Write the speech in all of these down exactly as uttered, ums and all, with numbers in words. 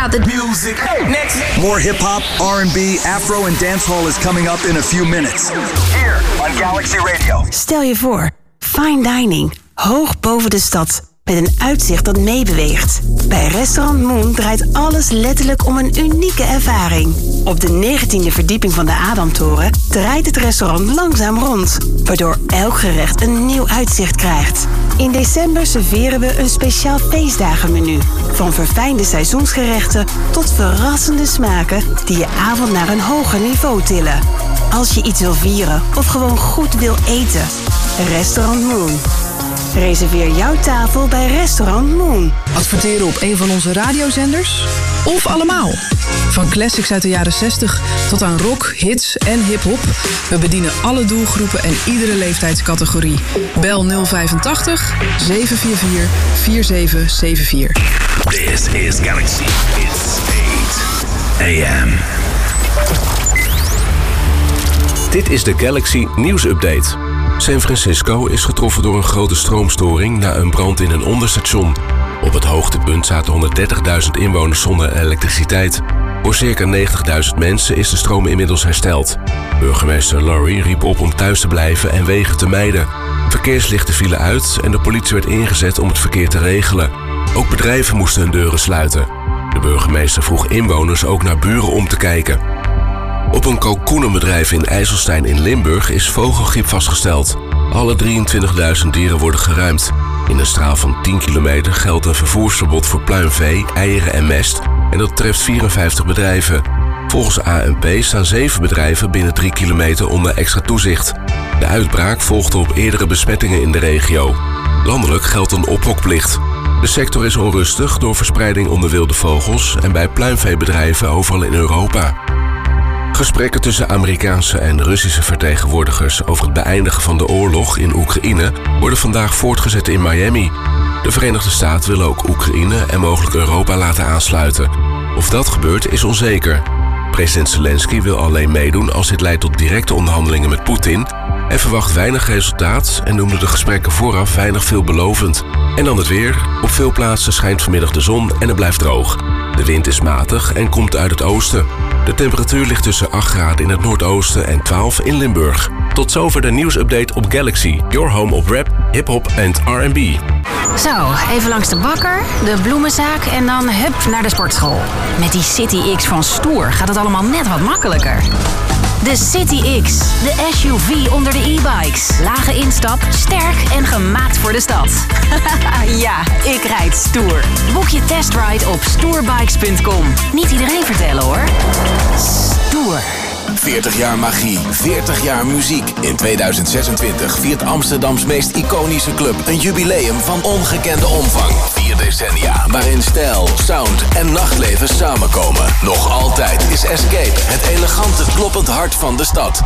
about the music. Next. More hip-hop, R and B, afro and dancehall is coming up in a few minutes. Here on Galaxy Radio. Stel je voor, fine dining, hoog boven de stad, met een uitzicht dat meebeweegt. Bij Restaurant Moon draait alles letterlijk om een unieke ervaring. Op de negentiende verdieping van de Adamtoren draait het restaurant langzaam rond, waardoor elk gerecht een nieuw uitzicht krijgt. In december serveren we een speciaal feestdagenmenu. Van verfijnde seizoensgerechten tot verrassende smaken die je avond naar een hoger niveau tillen. Als je iets wil vieren of gewoon goed wil eten. Restaurant Moon. Reserveer jouw tafel bij Restaurant Moon. Adverteren op een van onze radiozenders? Of allemaal? Van classics uit de jaren zestig tot aan rock, hits en hiphop. We bedienen alle doelgroepen en iedere leeftijdscategorie. Bel nul vijfentachtig, zeven vier vier, vier zeven zeven vier. This is Galaxy. It's eight a m Dit is de Galaxy Nieuws Update. San Francisco is getroffen door een grote stroomstoring na een brand in een onderstation. Op het hoogtepunt zaten honderddertigduizend inwoners zonder elektriciteit. Voor circa negentigduizend mensen is de stroom inmiddels hersteld. Burgemeester Laurie riep op om thuis te blijven en wegen te mijden. Verkeerslichten vielen uit en de politie werd ingezet om het verkeer te regelen. Ook bedrijven moesten hun deuren sluiten. De burgemeester vroeg inwoners ook naar buren om te kijken. Op een kalkoenenbedrijf in IJsselstein in Limburg is vogelgriep vastgesteld. Alle drieëntwintigduizend dieren worden geruimd. In een straal van tien kilometer geldt een vervoersverbod voor pluimvee, eieren en mest. En dat treft vierenvijftig bedrijven. Volgens A N P staan zeven bedrijven binnen drie kilometer onder extra toezicht. De uitbraak volgde op eerdere besmettingen in de regio. Landelijk geldt een ophokplicht. De sector is onrustig door verspreiding onder wilde vogels en bij pluimveebedrijven overal in Europa. Gesprekken tussen Amerikaanse en Russische vertegenwoordigers over het beëindigen van de oorlog in Oekraïne worden vandaag voortgezet in Miami. De Verenigde Staten willen ook Oekraïne en mogelijk Europa laten aansluiten. Of dat gebeurt is onzeker. President Zelensky wil alleen meedoen als dit leidt tot directe onderhandelingen met Poetin en verwacht weinig resultaat en noemde de gesprekken vooraf weinig veelbelovend. En dan het weer. Op veel plaatsen schijnt vanmiddag de zon en het blijft droog. De wind is matig en komt uit het oosten. De temperatuur ligt tussen acht graden in het noordoosten en twaalf in Limburg. Tot zover de nieuwsupdate op Galaxy. Your home op rap, hip-hop en R and B. Zo, even langs de bakker, de bloemenzaak en dan hup naar de sportschool. Met die City X van Stoer gaat het allemaal net wat makkelijker. De City X, de S U V onder de e-bikes. Lage instap, sterk en gemaakt voor de stad. Ja, ik rijd stoer. Boek je testride op stoerbikes punt com. Niet iedereen vertellen hoor. Stoer. veertig jaar magie, veertig jaar muziek. In tweeduizend zesentwintig viert Amsterdams meest iconische club een jubileum van ongekende omvang. Vier decennia, waarin stijl, sound en nachtleven samenkomen. Nog altijd is Escape het elegante kloppend hart van de stad.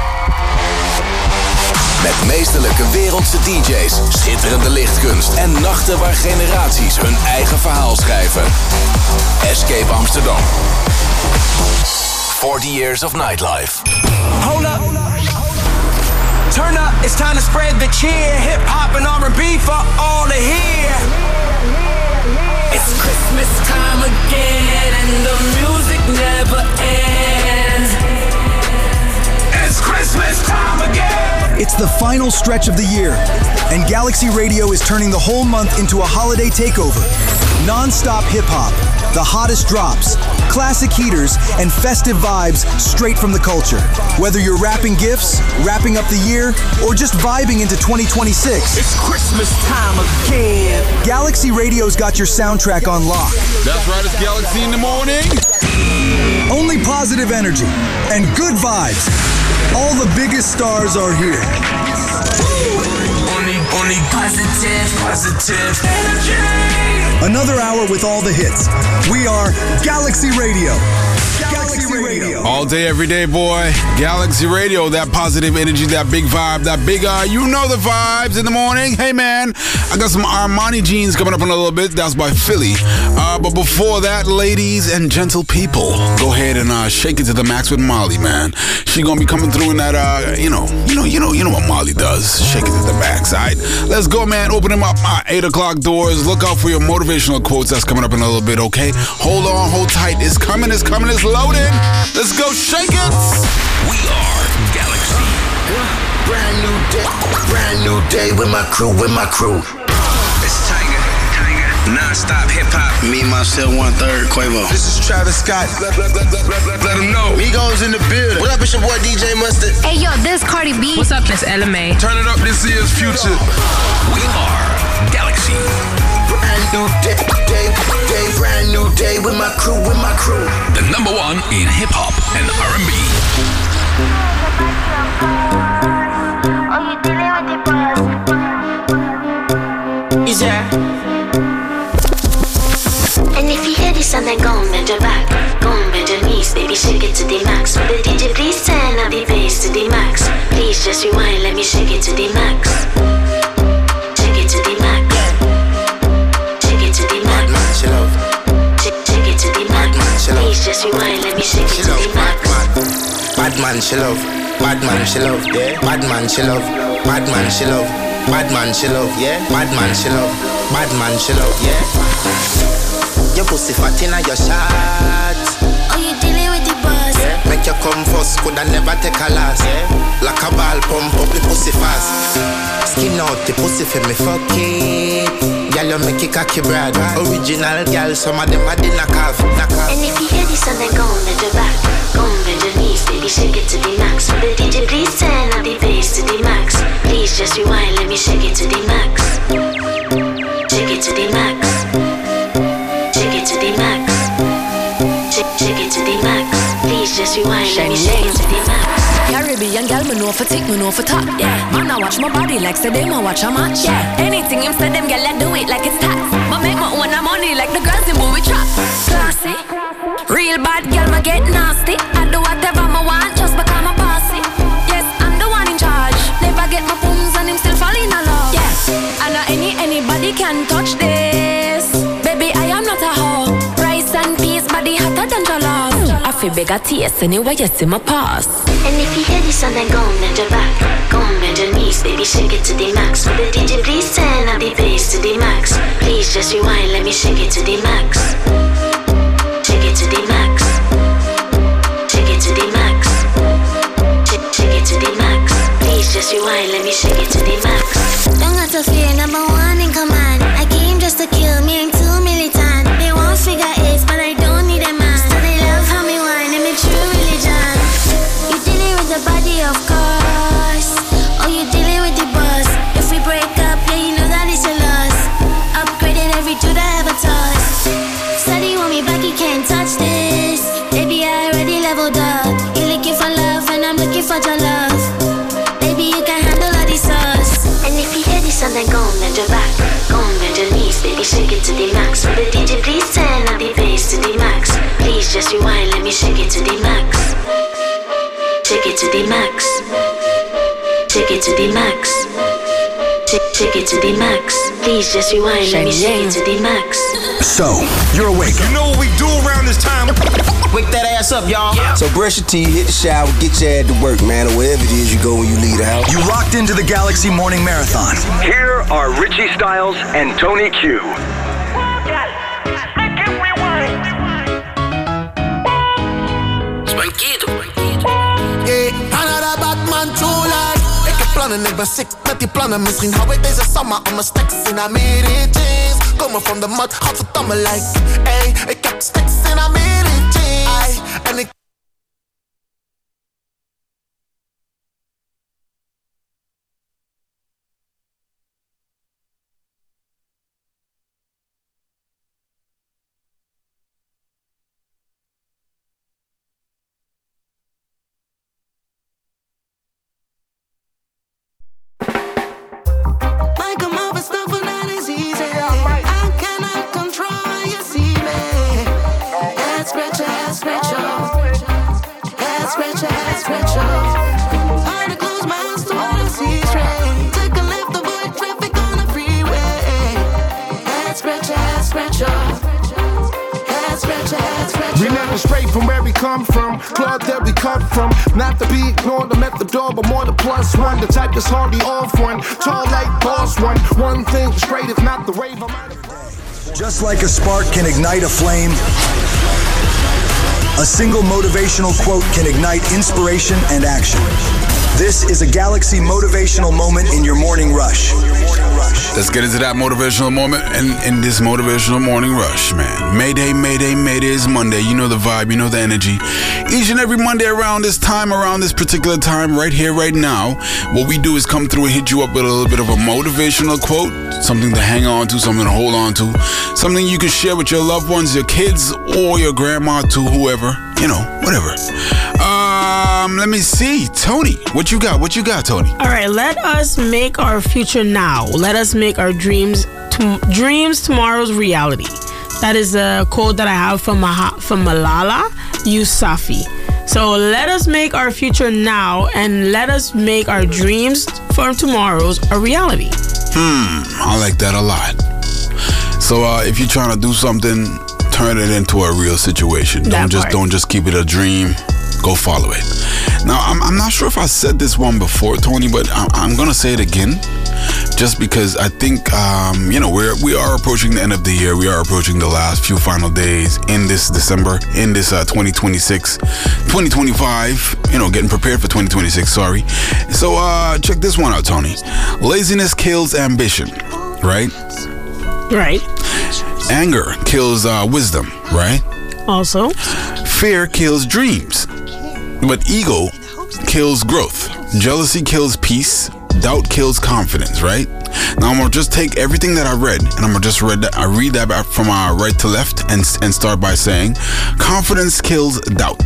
Met meesterlijke wereldse D J's, schitterende lichtkunst en nachten waar generaties hun eigen verhaal schrijven. Escape Amsterdam. forty years of nightlife. Hold up. Turn up, it's time to spread the cheer. Hip hop and R and B for all to hear. It's Christmas time again and the music never ends. It's Christmas time again. It's the final stretch of the year, and Galaxy Radio is turning the whole month into a holiday takeover. Non-stop hip-hop, the hottest drops, classic heaters, and festive vibes straight from the culture. Whether you're wrapping gifts, wrapping up the year, or just vibing into twenty twenty-six. It's Christmas time again. Galaxy Radio's got your soundtrack on lock. That's right, it's Galaxy in the morning. Only positive energy and good vibes. All the biggest stars are here. Only, only positive, positive energy. Another hour with all the hits. We are Galaxy Radio. Galaxy Galaxy Radio. All day, every day, boy. Galaxy Radio, that positive energy, that big vibe, that big, uh, you know the vibes in the morning. Hey, man, I got some Armani jeans coming up in a little bit. That's by Philly. Uh, but before that, ladies and gentle people, go ahead and uh, shake it to the max with Molly, man. She gonna be coming through in that, uh, you know, you know, you know, you know what Molly does. Shake it to the max, all right? Let's go, man. Open them up my eight o'clock doors. Look out for your motivational quotes. That's coming up in a little bit, okay? Hold on, hold tight. It's coming, it's coming, it's loaded. Let's go, shake it. We are Galaxy. Brand new day, brand new day with my crew, with my crew. It's Tiger, Tiger, non-stop hip-hop. Me, myself, one-third, Quavo. This is Travis Scott. Let, let, let, let, let, let him know. Migos in the building. What up, it's your boy D J Mustard. Hey, yo, this Cardi B. What's up, Miss Ella May? Turn it up, this is Future. We are Galaxy. Brand new day, day, day, brand new day with my crew, with my crew. The number one in hip-hop and R and B. Is there? And if you hear this and then go and bend your back, go and bend your knees, baby, shake it to the max. But the D J, please turn up the bass to the max. Please just rewind, let me shake it to the max. Shake it to the max. Shake it to the max. Shake, shake it to the max. Please just rewind, let me shake it to the max. Bad man, she love. Bad man, she love. Yeah. Bad man, she love. Bad man, she love. Bad man, she love. Yeah. Bad man, she love. Bad man, she love. Yeah. Your pussy fat inna your shot. Oh, you dealing with the boss? Yeah. Make you come first, coulda never take a last. Yeah. Like a ball, pump up the pussy fast. Skin out the pussy for me, fuck it. Girl, you make it cocky, brad. Original girl, some of them are the knock off, knock off. And if you hear this and then go and bend your back, go and bend your knees, baby, shake it to the max. The D J, please turn up the bass to the max. Please just rewind, let me shake it to the max. Shake it to the max. Shake it to the max. Shake, shake it to the max. Please just rewind, let me shake it to the max. Caribbean girl, me know for tick, me know for top. Yeah, man, I watch my body like say them I watch a match. Yeah, anything him say them girl, I do it like it's tax. But make my own money like the girls in movie trap. Classy, real bad girl, me get nasty. I do whatever I want just because I'm bossy. Yes, I'm the one in charge. Never get my booms and him still fall in love. Yeah, I know any anybody can touch this. Baby, I am not a hoe. Rice and peas, body hotter than jollof. I feel bigger taste anyway, you see my pass. And if you hear this and then go and bend your back, go and bend your knees, baby, shake it to the max. But the D J, please turn up the bass to the max. Please just rewind, let me shake it to the max. Shake it to the max. Shake it to the max. Shake, shake it to the max. Please just rewind, let me shake it to the max. Don't got to fear, number one in command. I came just to kill me, I'm too militant. They won't figure eight, but I don't need a man. So they love how me whine, I'm a true religion. You dealing with the body, of course. Oh, you dealing with the boss. If we break up, yeah, you know that it's a loss. Upgraded every two that I ever touched. Steady want me back, you can't touch this. Baby, I already leveled up. You looking for love, and I'm looking for your love. Baby, you can handle all these sauce. And if you hear this and then go and bend your back, go and bend your knees, baby, shake it to the max. But the D J, please turn up the bass to the max. Please just rewind, let me shake it to the max. Shake it to the max. Shake it to the max. Shake, shake it to the max. Please just rewind, let me shake it to the max. So, you're awake. You know what we do around this time? Wake that ass up, y'all. Yeah. So brush your teeth, hit the shower, get your ass to work, man, or wherever it is you go when you leave the house. You locked into the Galaxy Morning Marathon. Here are Richie Styles and Tony Q. Hey, another Batman too like. Ik heb plannen, ik ben sick met die plannen. Misschien hou ik deze summer aan mijn stacks in Amerika jeans. Komen van de mat, godverdamme like. Ey, ik heb stacks in Amerika jeans. Ay, en ik Like a mother stuff and that is easy. I cannot control how you see me. and straight from where we come from. Club that we cut from. Not to be ignored, I'm at the door, but more the plus one. The type that's hardly off one. Tall like boss one. One thing straight, if not the rave, I'm out of. Just like a spark can ignite a flame, a single motivational quote can ignite inspiration and action. This is a Galaxy motivational moment in your morning rush. Let's get into that motivational moment and in this motivational morning rush, man. Mayday, Mayday, Mayday is Monday. You know the vibe, you know the energy. Each and every Monday around this time, around this particular time, right here, right now, what we do is come through and hit you up with a little bit of a motivational quote, something to hang on to, something to hold on to, something you can share with your loved ones, your kids, or your grandma, to whoever, you know, whatever. Um, let me see. Tony, what you got? What you got, Tony? All right, let us make our future now. Let us make our dreams to, dreams tomorrow's reality. That is a quote that I have from, Maha, from Malala Yousafzai. So let us make our future now and let us make our dreams for tomorrow's a reality. Hmm, I like that a lot. So uh, if you're trying to do something, turn it into a real situation. Don't That just part. don't just keep it a dream. Go follow it. Now, I'm, I'm not sure if I said this one before, Tony, but I'm, I'm gonna say it again, just because I think um, you know we're we are approaching the end of the year. We are approaching the last few final days in this December, in this uh, twenty twenty-six, twenty twenty-five. You know, getting prepared for twenty twenty-six. Sorry. So uh, check this one out, Tony. Laziness kills ambition, right? Right. Anger kills uh, wisdom, right? Also. Fear kills dreams. But ego kills growth. Jealousy kills peace. Doubt kills confidence, right? Now I'm gonna just take everything that I read and I'm gonna just read that I read that back from uh, right to left and and start by saying confidence kills doubt.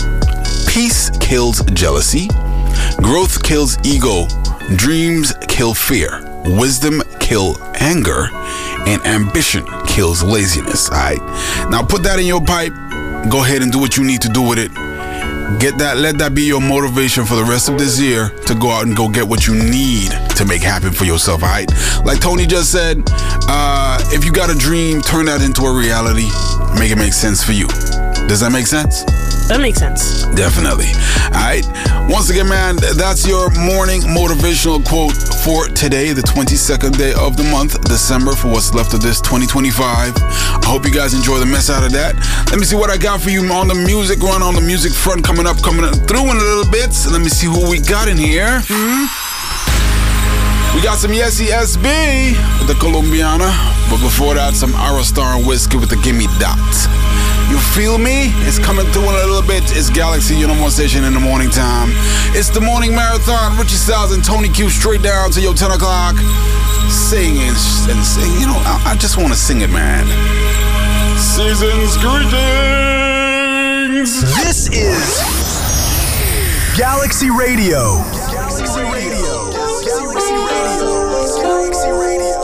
Peace kills jealousy. Growth kills ego. Dreams kill fear. Wisdom kill anger. And ambition kills laziness. Alright. Now put that in your pipe. Go ahead and do what you need to do with it. Get that, let that be your motivation for the rest of this year to go out and go get what you need to make happen for yourself, all right? Like Tony just said, uh, if you got a dream, turn that into a reality. Make it make sense for you. Does that make sense? That makes sense. Definitely. All right. Once again, man, that's your morning motivational quote for today, the twenty-second day of the month, December, for what's left of this twenty twenty-five. I hope you guys enjoy the mess out of that. Let me see what I got for you on the music run, on the music front, coming up, coming through in a little bit. So let me see who we got in here. Hmm? We got some Yesy S B with the Colombiana, but before that, some Aerostar and Whiskey with the Gimme Dot. You feel me? It's coming through in a little bit. It's Galaxy, your number one station in the morning time. It's the morning marathon. Richie Styles and Tony Q straight down to your ten o'clock. Sing and, and sing. You know, I, I just want to sing it, man. Season's greetings. This is Galaxy Radio. Galaxy Radio. Galaxy Radio. Galaxy Radio.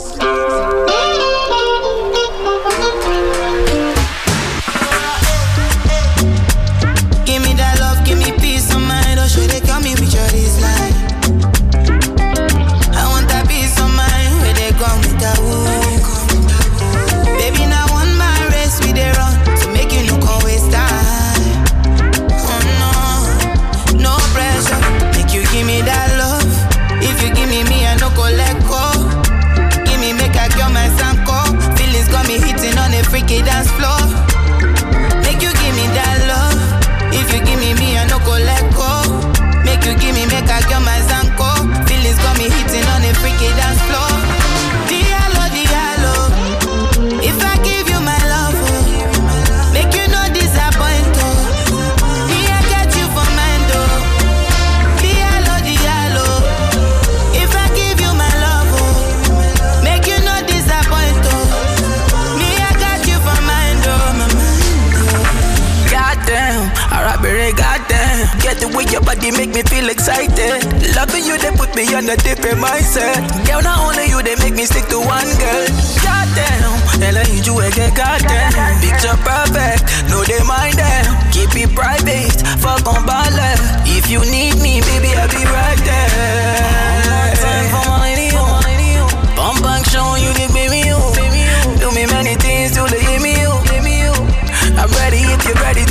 Give me that love, give me peace of mind. Or should they call me with your line? I want that peace of mind where they come with that wood. Baby, now one my race we they run, so make you no go waste time. Oh no, no pressure. Make you give me that love. If you give me me, I no go let go. Give me make I cure my sanko. Feelings got me hitting on a freaky dance floor. Make you give me that love. If you give me me, I no go let go. Make you give me make I cure my sanko. Feelings got me hitting on a freaky dance floor. Diallo, diallo. If I give you my love, oh, make you no disappoint, oh. Me I get you for mind, oh. Diallo, diallo. If I give you my love, oh, make you no disappoint, oh. Me I got you for mind, oh, my mind, oh. Goddamn, Arabic, goddamn. Get the way your body make me feel excited. Loving you, they put me on a different mindset. Girl, not only you, they make me stick to one girl. Goddamn, hell I need you again, goddamn. Picture perfect, no they mind them. Keep it private, fuck on ballet. If you need me, baby, I'll be right there. Time for my lady, bump back, showing you the baby, you. Do me many things till they give me you. I'm ready if you're ready,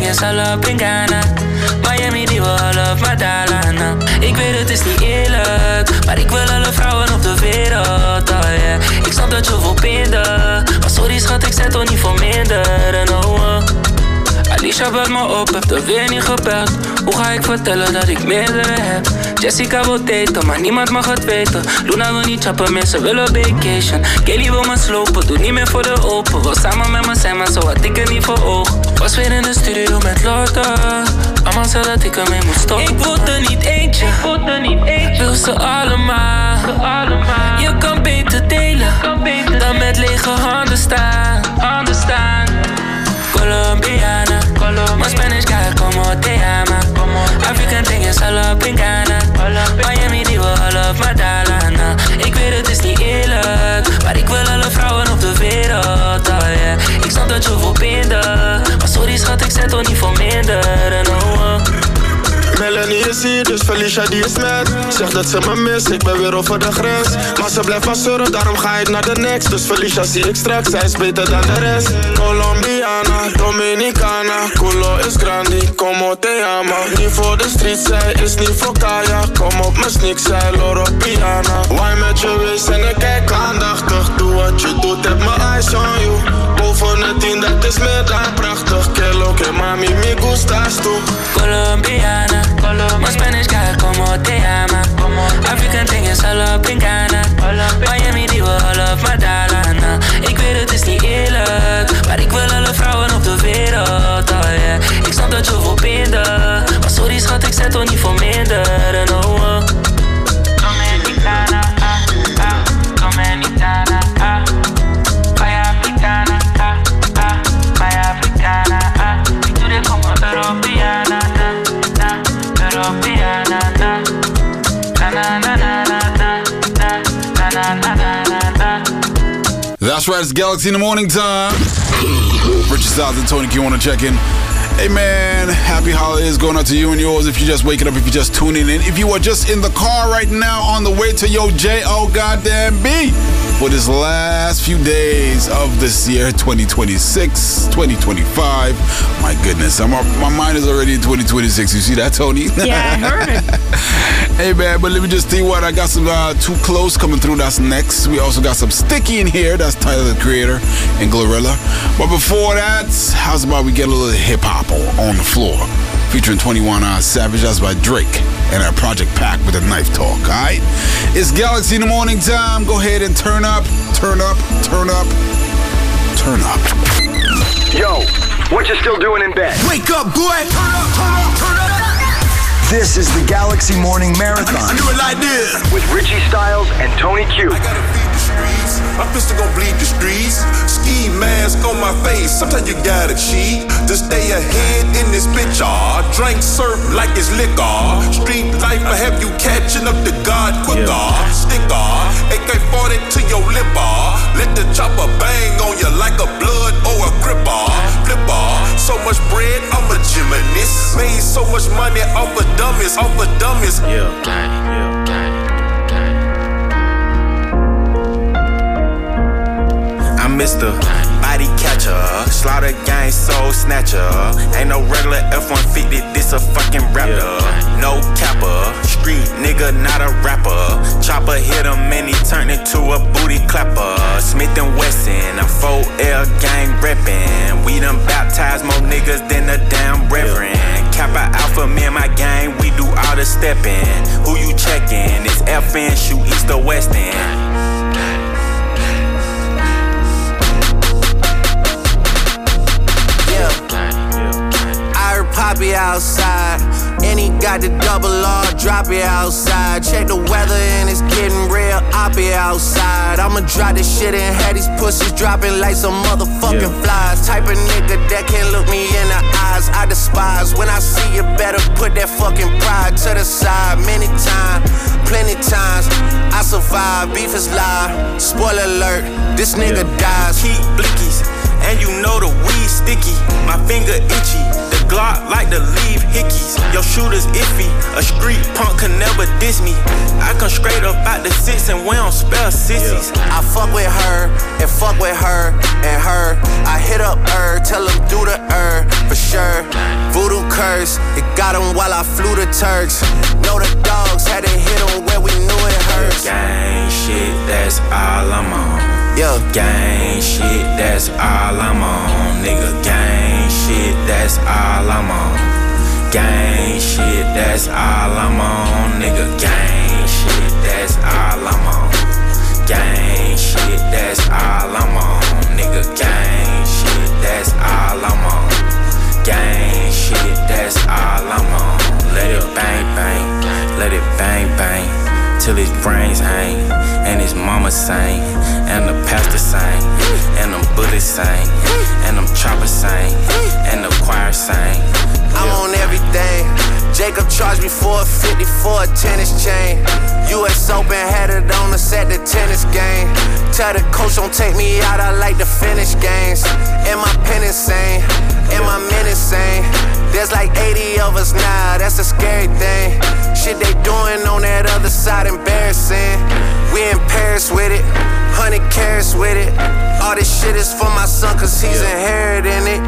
is all up in Ghana. Miami, die wil all of Madalana. Ik weet het is niet eerlijk, maar ik wil alle vrouwen op de wereld, oh yeah. Ik snap dat je wil binden, maar sorry schat, ik zet toch niet voor minder. En oh, uh. Alicia belt me op, heb er weer niet gebeld. Hoe ga ik vertellen dat ik meerdere heb? Jessica wil daten, maar niemand mag het weten. Luna wil niet chappen, mensen willen vacation. Kelly wil me slopen, doet niet meer voor de open. Wil samen met me zijn, maar zo had ik er niet voor ogen. Was weer in de studio met Lotte. Mama zei dat ik ermee moet stoppen. Ik wil er niet eentje, ik wil er niet eentje. Wil ze allemaal, ze allemaal. Je kan beter delen, kan beter dan met lege handen staan, handen staan. Colombiana, my Spanish guy como te llama. African thing is all up in Ghana. Miami, die wil all of Madalana. Ik weet het is niet eerlijk, maar ik wil alle vrouwen op de wereld, oh yeah. Ik snap dat je wil binden, maar sorry schat, ik zet toch niet voor minder. En oh, uh. Melanie is hier, dus Felicia die is met. Zegt dat ze me mis, ik ben weer over de grens. Maar ze blijft van zeuren, daarom ga ik naar de next. Dus Felicia zie ik straks, zij is beter dan de rest. Colombiana, Dominicana, culo is grandi, como te llama. Niet voor de street, zij is niet voor Kaya. Kom op mijn sneak, zij Loro Piana. Why met je wees en ik kijk aandachtig. Doe wat je doet, heb mijn eyes on you. Boven het tien, dat is meer dan prachtig. Que lo que mami me gustas tú. Colombiana, my Spanish guy como te llama. African thing is all up in Ghana. Miami, die wil all of Madalana. Ik weet het is niet eerlijk, maar ik wil alle vrouwen op de wereld, oh yeah. Ik snap dat je wil binden, maar sorry schat, ik zet toch niet voor minder. En oh, uh. Dominicana, ah, ah, Dominicana, ah. Bij Africana, ah, ah, bij Africana, ah. Ik doe dit voor mijn Europeana, na, na, Europeana, na. Na, na, na, na, na, na, na, na, na, na, na. That's right, it's Galaxy in the morning time. Richard Styles and Tony Q want to check in. Hey man, happy holidays going out to you and yours. If you're just waking up, if you're just tuning in, if you are just in the car right now on the way to your J O goddamn B for this last few days of this year, twenty twenty-six, twenty twenty-five. My goodness, I'm, my mind is already in twenty twenty-six. You see that, Tony? Yeah, I heard it. Hey man, but let me just tell you what, I got some uh, Too Close coming through, that's next. We also got some Sticky in here, that's Tyler the Creator and Glorilla. But before that, how's about we get a little hip-hop on the floor, featuring twenty-one uh, Savage, that's by Drake, and our Project Pack with a Knife Talk, alright? It's Galaxy in the morning time. Go ahead and turn up, turn up, turn up, turn up. Yo, what you still doing in bed? Wake up, boy! Turn up, turn up, turn up! This is the Galaxy Morning Marathon. I do it like this. With Richie Styles and Tony Q. I gotta feed the streets. My pistol gon' bleed the streets. Ski mask on my face. Sometimes you gotta cheat to stay ahead in this bitch. Ah, drink surf like it's liquor. Street life will have you catching up to God quicker. Yeah. Sticker, A K forty to your lip. Ah, let the chopper bang on you like a blood or a gripper. Flipper, so much bread, I'm a gymnast. Made so much money off of dummies, off of dummies. Yeah, gang, yeah, gang, gang. I'm Mister Body Catcher, Slaughter Gang Soul Snatcher. Ain't no regular F one fifty, this a fucking raptor. No capper, street nigga, not a rapper. Chopper hit him and he turned into a booty clapper. Smith and Wesson, a four L gang reppin'. We done baptized more niggas than a damn reverend. Kappa Alpha, me and my gang, we do all the steppin'. Who you checkin'? It's F N, shoot east or west end. Poppy outside, and he got the double R, drop it outside. Check the weather and it's getting real, I'll be outside. I'ma drop this shit and have these pussies dropping like some motherfucking yeah. flies. Type of nigga that can't look me in the eyes, I despise. When I see you, better put that fucking pride to the side. Many times, plenty times, I survive, beef is live. Spoiler alert, this nigga yeah. dies. Keep blickies, and you know the weed sticky. My finger itchy. Glock like to leave hickeys. Your shooter's iffy. A street punk can never diss me. I come straight up out the six and we don't spell sissies. Yeah. I fuck with her and fuck with her and her. I hit up her, tell them do the her for sure. first. It got him while I flew the Turks. Know the dogs had to hit him where we knew it hurts. Gang shit, that's all I'm on. Yeah. Gang shit, that's all I'm on. Nigga, gang shit, that's all I'm on. Gang shit, that's all I'm on. Nigga, gang shit, that's all I'm on. Gang shit, that's all I'm on. Nigga, gang shit, that's all I'm on. Gang shit, that's all I'm on. Let it bang bang, let it bang bang, till his brains hang, and his mama sing, and the pastor sing, and them bullets sing, and them choppers sing, and the choir sing. I'm on everything. Jacob charged me four fifty for a tennis chain. U S Open had it on us at the tennis game. Tell the coach don't take me out, I like to finish games. And my pen insane, and my men insane. There's like eighty of us now, that's a scary thing. Shit they doing on that other side embarrassing. We in Paris with it, hundred carats with it. All this shit is for my son cause he's inheriting it.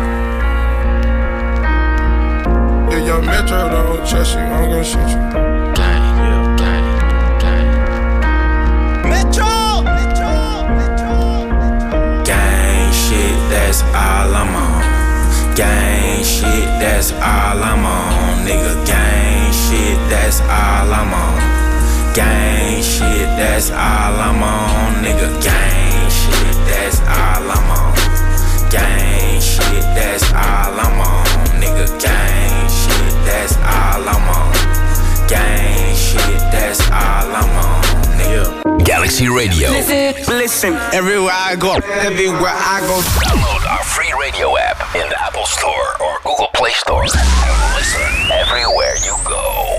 Yeah, young Metro don't trust you, I'm gonna shoot you. Gang, yeah, gang, gang. Metro! Metro! Metro! Gang shit, that's all I'm on. Gang shit, that's all I'm on. Nigga, gang shit, that's all I'm on. Gang shit, that's all I'm on. Nigga, gang shit, that's all I'm on. Gang shit, that's all I'm on. Nigga, gang shit, that's all I'm on. Gang shit, that's all I'm on. Nigga. Galaxy Radio. Listen, listen, everywhere I go, everywhere I go. Download our free radio app in the Apple Store or Google Play Store. And listen everywhere you go.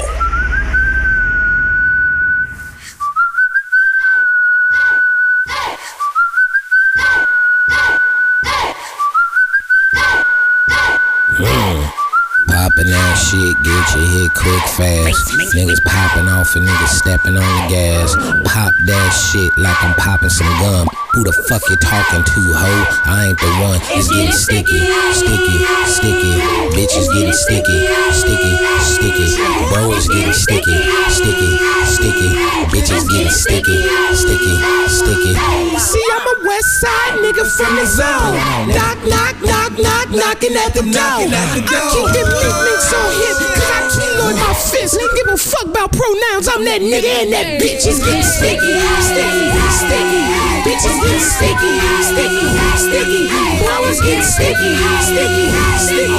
Mm. Poppin' that shit, get your hit quick fast. Niggas popping off and niggas stepping on the gas. Pop that shit like I'm popping some gum. Who the fuck you talking to, ho? I ain't the one. It's getting sticky, sticky, sticky. Bitches getting sticky, sticky, sticky. Bro is getting sticky, sticky, sticky. Bitches getting sticky, sticky, sticky. See, I'm a West Side nigga from the zone. Knock, knock, knock, knock, knocking at the door. I keep them weak links on hip, cause I keep on my fist. Nigga give a fuck about pronouns. I'm that nigga and that bitch is getting sticky, sticky, sticky. Bitches getting sticky, sticky, sticky. Bro is getting sticky, sticky, sticky.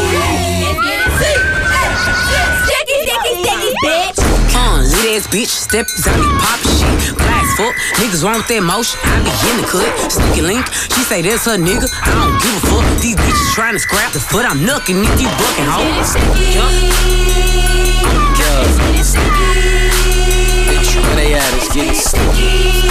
Sticky, sticky, sticky, bitch. Uh, lit ass bitch, step zombie pop shit. Black fuck, niggas want that motion. I be in the cut, sneaky link. She say that's her nigga. I don't give a fuck. These bitches trying to scrap the foot. I'm knucking if you bucking, ho. Yeah. Bitch, where they at? It's getting sticky.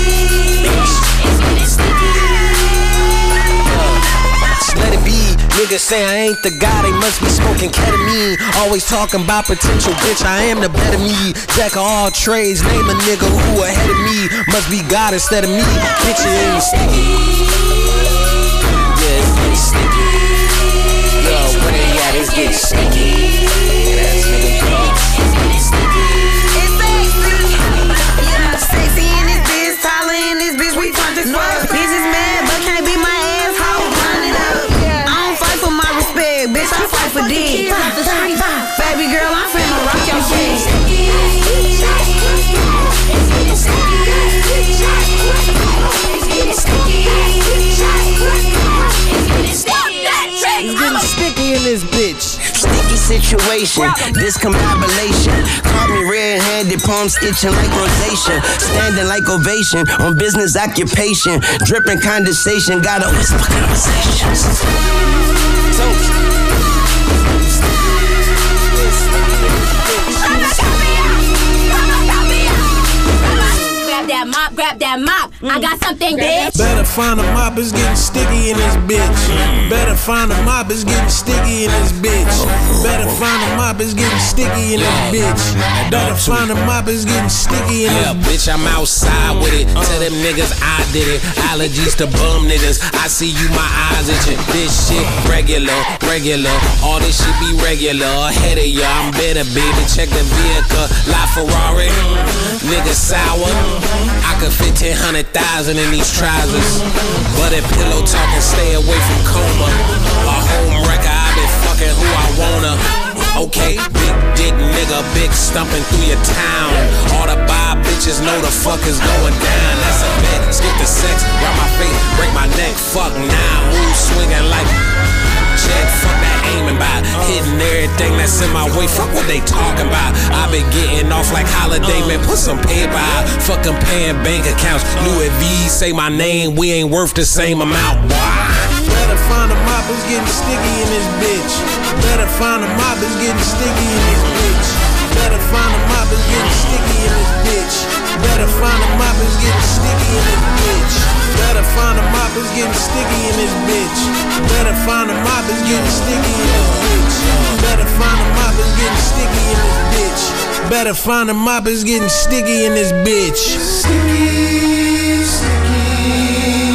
Let it be, niggas say I ain't the guy, they must be smoking ketamine. Always talking about potential, bitch, I am the better me. Jack of all trades, name a nigga who ahead of me. Must be God instead of me, bitch, it ain't sticky. Yeah, it's getting sticky. Yo, where they at, it's getting sticky. That's nigga girl. Yeah, sexy in this bitch, taller in this bitch, we talk this fuck. Bitches mad, but can't be my asshole. Run it up. I don't fight for my respect, bitch, I fight for dick. Baby girl, I'm finna rock your shit. It's getting sticky in this bitch. Sticky situation, discombobulation. Caught me red-handed, palms itching like rosacea. Standing like ovation on business occupation. Dripping condensation, gotta whisper conversations. Grab that mop, grab that mop. I got something, bitch. Better find a mop, it's getting sticky in this bitch. Better find a mop, it's getting sticky in this bitch. Better find a mop, it's getting sticky in this bitch. Better find a mop, it's getting sticky in this Yeah, bitch, I'm outside with it. Tell them niggas I did it. Allergies to bum niggas. I see you, my eyes itching. This shit regular, regular. All this shit be regular. you, little ahead of you. I'm better, baby. Check the vehicle. La Ferrari. Nigga sour. I could fit ten hundred thousand in these trousers. But if pillow talking, stay away from coma. A home wrecker, I been fucking who I wanna. Okay, big dick nigga, big stumping through your town. All the bi bitches know the fuck is going down. That's a bet. Skip the sex, grab my face, break my neck. Fuck now, move swinging like jet. Fuck that aiming by, hitting everything that's in my way. Fuck what they talking about. I been getting off like holiday, man. Put some paper out. Fucking paying bank accounts. Louis V say my name, we ain't worth the same amount. Why? Better find a mop, it's getting sticky in this bitch. Better find a mop, it's getting sticky in this bitch. Better find a mop, it's getting sticky in this bitch. Better find a mop, it's getting sticky in this bitch. Better find a mop, it's getting sticky in this bitch. Better find a mop, it's getting sticky in this bitch. Better find a mop, it's getting sticky in this bitch. Better find a mop, it's getting sticky in this bitch. Sticky, sticky.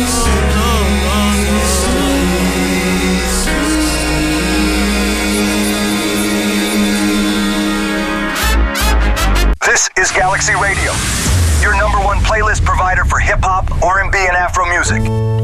This is Galaxy Radio, your number one playlist provider for hip-hop, R and B, and Afro music.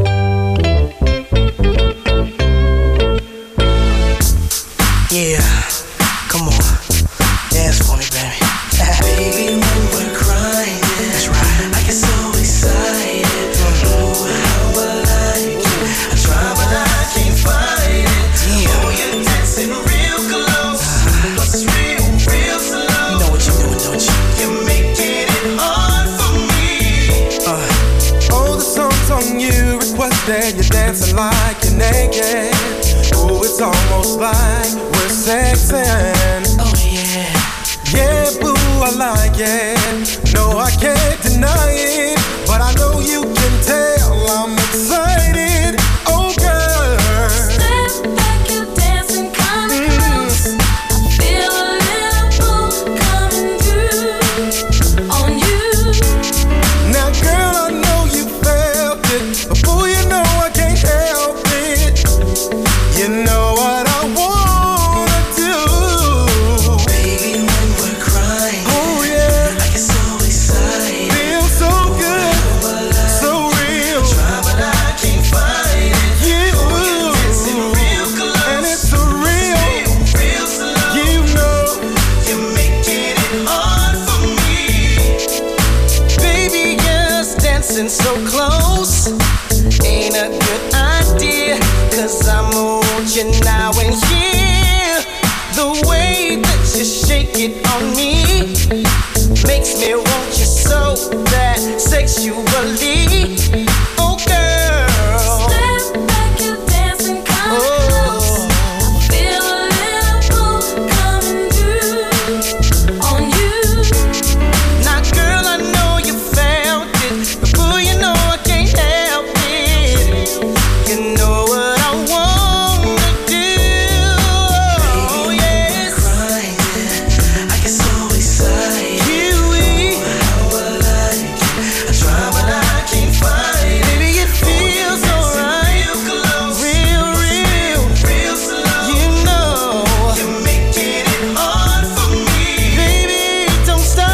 Yeah, come on, dance for me, baby. Baby, when we're crying, that's right. I get so excited. Oh, how I like it. I try, but I can't find it. Yeah. Oh, you're dancing real close, but it's real, real slow. You know what you're doing, don't you? You're making it hard for me. Uh, oh, the song's on you. Requested, you're dancing like you're naked. Oh, it's almost like we're sexing. Oh yeah. Yeah, boo, I like it. No, I can't deny it. But I know you can tell I'm excited. Oh, girl. Step back, you dancing, coming close. I feel a little pull coming through on you. Now, girl, I know you felt it. But boo, you know I can't help it. You know what I wanna do. Baby, when we're crying, oh yeah, I get so excited. Feel so good, so real. Try, but I can't find it. You, oh, you're dancing real close, and it's a real, real, real slow. You know, you're making it hard for me. Baby, just dancing so close ain't a good idea. Cause I'm on you now and here. The way that you shake it on me makes me want you so bad sexually. Oh girl, step back, you dancing, coming close. I feel a little pull coming through on you. Now girl, I know you felt it, but boy, you know I can't help it. You know what I wanna do. Oh yes, crying, I get so excited. Kiwi, oh, how I like it. I try, but I can't find it. Baby, it feels alright. Real, real, real slow. You know you're making it hard for me. Baby, don't stop.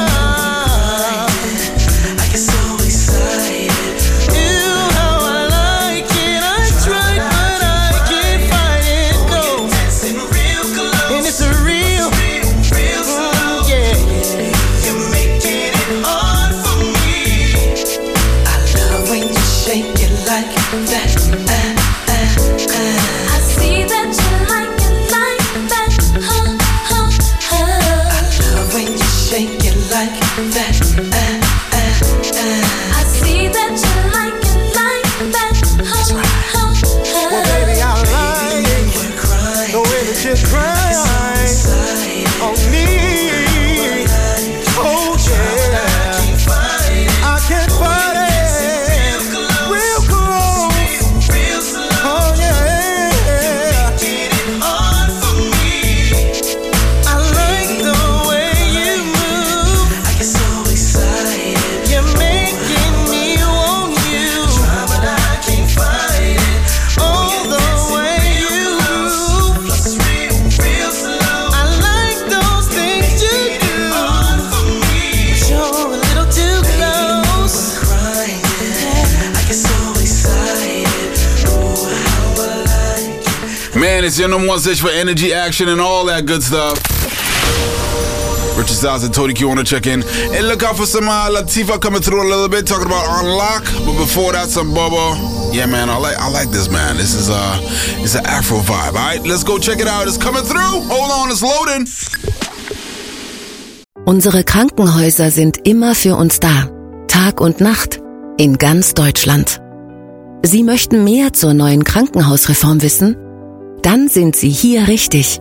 I get so excited. Ooh, how I like it. I tried, but I can't find it. No, and it's a real, real slow. Yeah, you're making it hard for me. I love when you shake it like that. Uh, uh, uh. I see that you like it like that. Huh, huh, huh. I love when you shake it like that. Uh, uh, uh. I see that you like it like that. Huh, huh, huh. well, baby, I like it. The way that you cry. It's your number one station for energy, action, and all that good stuff. Richard Styles and Tony Q want to check in. And look out for some uh, Latifah coming through a little bit, talking about Unlock. But before that, some Bubba. Yeah, man, I like I like this, man. This is uh, it's an Afro vibe. All right, let's go check it out. It's coming through. Hold on, it's loading. Unsere Krankenhäuser sind immer für uns da. Tag und Nacht. In ganz Deutschland. Sie möchten mehr zur neuen Krankenhausreform wissen? Dann sind Sie hier richtig.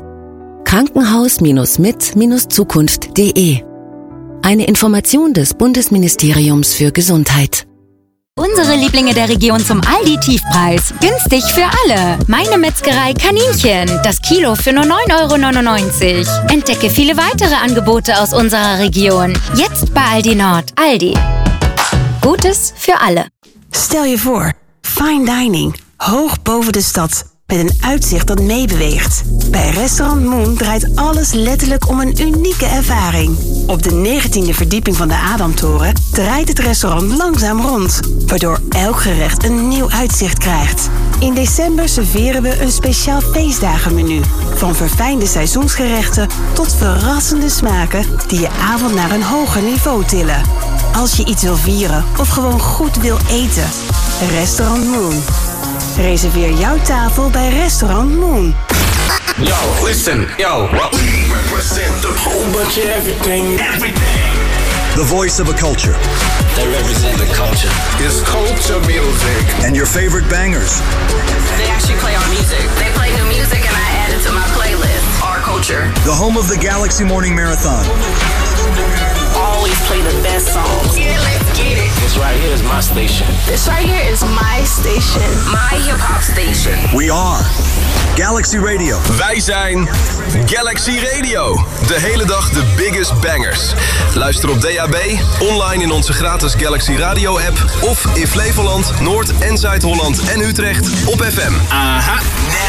Krankenhaus-mit-zukunft punkt de. Eine Information des Bundesministeriums für Gesundheit. Unsere Lieblinge der Region zum Aldi-Tiefpreis. Günstig für alle. Meine Metzgerei Kaninchen. Das Kilo für nur neun Euro neunundneunzig. Entdecke viele weitere Angebote aus unserer Region. Jetzt bei Aldi Nord. Aldi. Gutes für alle. Stel je voor, fine dining, hoog boven de stad, met een uitzicht dat meebeweegt. Bij Restaurant Moon draait alles letterlijk om een unieke ervaring. Op de negentiende verdieping van de Adamtoren draait het restaurant langzaam rond, waardoor elk gerecht een nieuw uitzicht krijgt. In december serveren we een speciaal feestdagenmenu. Van verfijnde seizoensgerechten tot verrassende smaken die je avond naar een hoger niveau tillen. Als je iets wil vieren of gewoon goed wil eten. Restaurant Moon. Reserveer jouw tafel bij Restaurant Moon. Yo, listen, yo. We represent a whole bunch of everything, everything. The voice of a culture. They represent the culture. It's culture music. And your favorite bangers. They actually play our music. They play new music and I add it to my playlist. Our culture. The home of the Galaxy Morning Marathon. Always play the best songs. Yeah, let's get it. This right here is my station. This right here is my station. My hip-hop station. We are Galaxy Radio. Wij zijn Galaxy Radio. De hele dag de biggest bangers. Luister op D A B, online in onze gratis Galaxy Radio app of in Flevoland, Noord- en Zuid-Holland en Utrecht op F M. Aha.